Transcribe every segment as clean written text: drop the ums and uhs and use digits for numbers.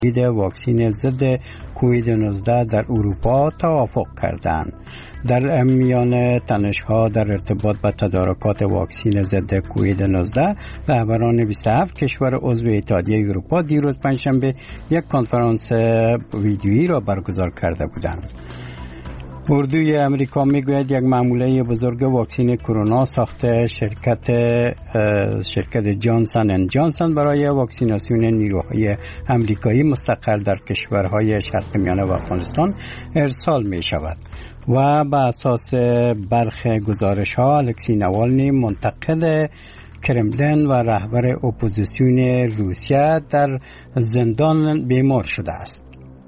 واکسن ضد کووید 19 در اروپا توافق کردند. در میان تنش‌ها در ارتباط با تدارکات واکسن ضد کووید 19 رهبران 27 کشور عضو اتحادیه اروپا دیروز پنجشنبه یک کنفرانس ویدیویی را برگزار کرده بودند. اردوی امریکا میگوید یک معامله بزرگ واکسن کرونا ساخته شرکت جانسن اند جانسن برای واکسیناسیون نیروهای امریکایی مستقر در کشورهای شرق میانه و افغانستان ارسال می شود و به اساس برخی گزارش‌ها الکسی نوالنی منتقد کرملین و رهبر اپوزیسیون روسیه در زندان بیمار شده است.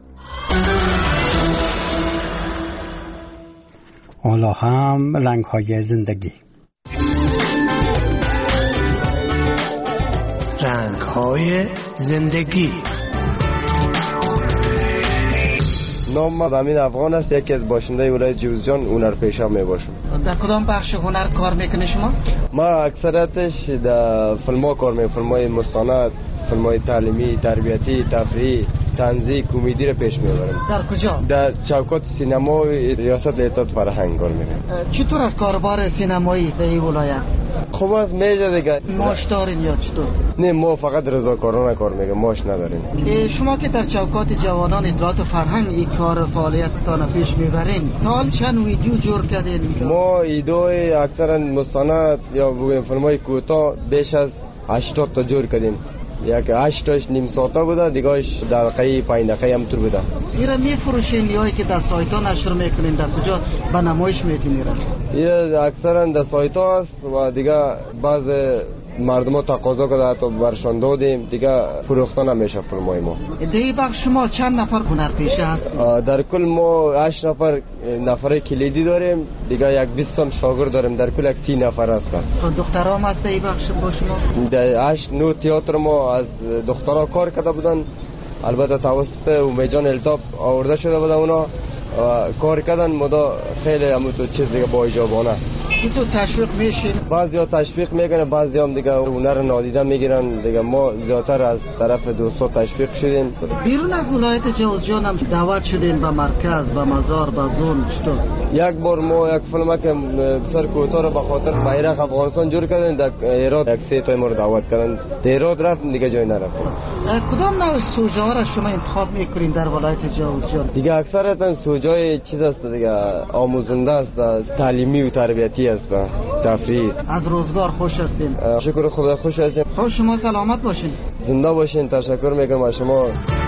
حالا هم رنگ‌های زندگی. رنگ‌های زندگی. نام امین افغان است، یکی از باشنده ولایت جوزجان هنرپیشه میباشم. در کدام بخش هنر کار میکنی شما؟ ما اکثرتش در فیلم‌ها کار میکنم، فیلم‌های مستند، فیلم‌های تعلیمی، تربیتی، تفریحی، طنزی، کمدی را پیش میبرم. در کجا؟ در چوکات سینما ریاست اتحاد فرهنگ کار میکنم. چطور از کاربار سینمایی در این ولایت؟ خوب است میشه دیگه. ماش دارین یا چطور؟ نه ما فقط رضاکارانه کار میکنیم، ماش نداریم. شما که در چوکات جوانان اطلاعات و فرهنگ این کار فعالیتتان پیش میبرین، تا حال چند ویدیو جور کردین؟ ما ایدوی اکثرا مستند یا بگویم فیلم‌های کوتاه بیش از 80 تا جور کردیم. یک 8 تاش نیم ساعته بوده، دیگه‌اش دقیقه 5 دقیقه هم تو بوده. اینا میفروشین یا که در سایت ها نشر میکنین؟ در کجا به نمایش میتونین؟ این اکثرا در سایت ها است و دیگه بعض مردم ها تقاضا کرده تا برشان دادیم، دیگه فروخته نمیشه فیلمای ما. در بخش شما چند نفر هنرپیشه هست؟ در کل ما 8 نفر کلیدی داریم، دیگه یک 20 تا شاگرد داریم، در کل یک 30 نفر هستن. دخترها هم هست در بخش با شما؟ در 8 9 تئاتر ما از دخترها کار کرده بودن، البته توسط امیدجان التاف آورده شده بوده، اونا کار کردن مدا خیلی همون چیز دیگه با اجابانه. تو تشویق میشین؟ بعضیا تشویق میکنه، بعضیا هم دیگه هنر نادیده میگیرن دیگه. ما زیادتر از طرف دوستا تشویق شدیم. بیرون از ولایت جوزجان هم دعوت شدین به مرکز، به مزار، به زون چطور؟ یک بار ما یک فیلم که بسر کوتاه رو به خاطر بیرق افغانستان جور کردن، در ایراد یک 3 تا ما رو دعوت کردن، در ایراد رفتیم دیگه جای نرفتیم. کدام نوع سوژه ها را شما انتخاب میکنین در ولایت جوزجان؟ دیگه اکثرا سوژه چیز است دیگه، آموزنده است، تعلیمی و تربیتی است، تفریحی. از روزگار خوش هستین؟ شکر خدا خوش هستیم. خب شما سلامت باشین. زنده باشین. تشکر میکنم از شما.